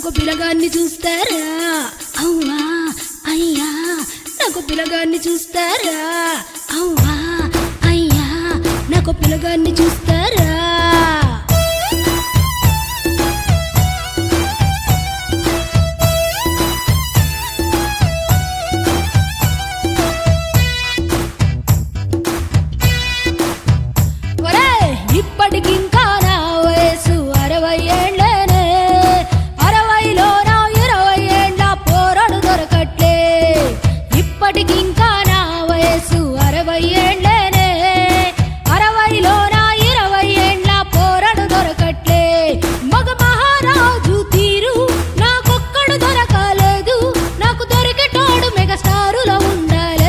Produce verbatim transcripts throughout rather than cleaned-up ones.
నాకు పిల్లగాన్ని చూస్తారా అవ్వా అయ్యా నాకు పిల్లగాన్ని చూస్తారా అవ్వా అయ్యా నాకు పిల్లగాన్ని చూస్తారా ఇప్పటికింకా నా వయసు అరవై ఏళ్ళనే అరవైలో నా ఇరవై ఏళ్ళ పోరాడు దొరకట్లే ఇప్పటికింకా నా వయసు అరవై ఏళ్ళనే అరవైలో నా ఇరవై ఏళ్ళ పోరాడు దొరకట్లే మగ మహారాజు తీరు నాకొక్కడు దొరకలేదు నాకు దొరికేటోడు మెగాస్టారులో ఉండాలే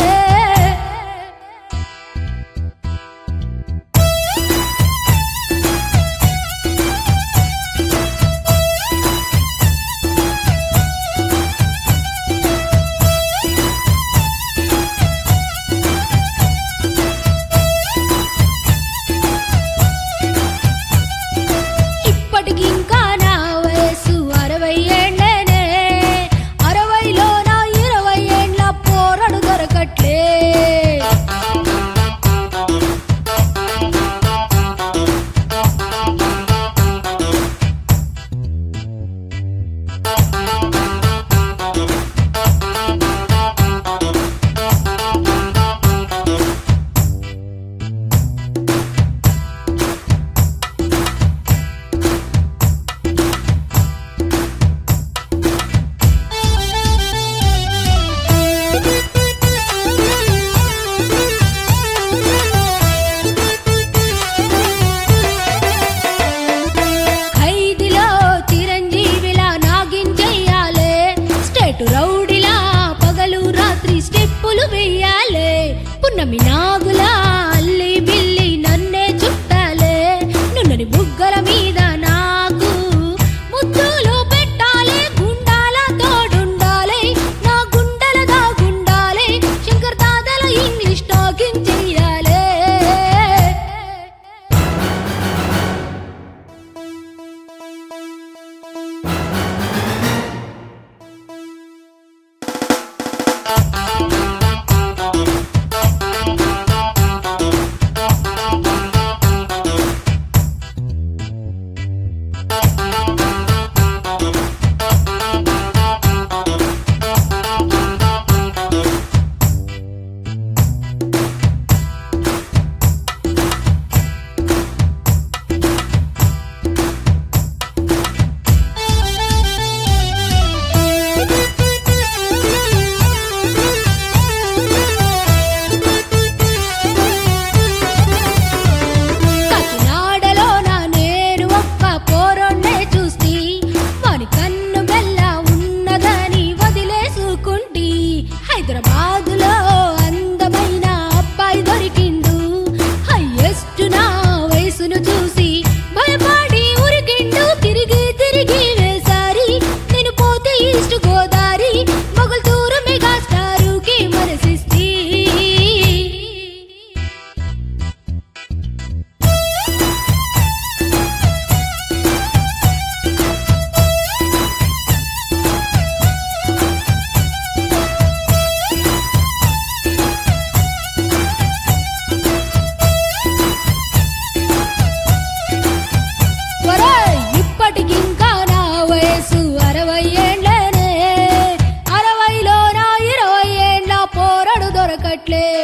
ఇప్పటికింకా నా వయసు అరవై ఏళ్ళనే అరవైలో నా ఇరవై ఏళ్ళ పోరాడు దొరకట్లే ఖైదీలో చిరంజీవిలా నాగించెయ్యాలే స్టేట్ రౌడీలా పగలు రాత్రి స్టెప్పులు వెయ్యాలే పున్నమి నాగులా అల్లి బిల్లి నన్నే చుట్టాలే నున్నని బుగ్గల మీద నాకు ముద్దులు పెట్టాలే గుండాల తోడుండాలే నా గుండెల దాగుండాలే శంకర్ దాదాల ఇంగ్లీష్ టాకింగ్ చెయ్యాలే కాకినాడలో నా నేను ఒక్క పోరొన్నే చూస్తి వాని కన్ను మెల్ల ఉన్నదని వదిలేసుకుంటి హైదరాబాదులో అందమైన అబ్బాయి దొరికిండు హైయెస్ట్ నా వయసును చూసి భయపడి ఉరికిండు తిరిగి తిరిగి వేసారి నేను పోతే ఈస్ట్ గోదారి మొగల్తూరు మెగాస్టారుకి మనసిస్తి ఒరేయ్ ఇప్పటికింకా నా వయసు అరవై ఏళ్ళనే అరవైలో నా ఇరవై ఏళ్ళ పోరాడు దొరకట్లే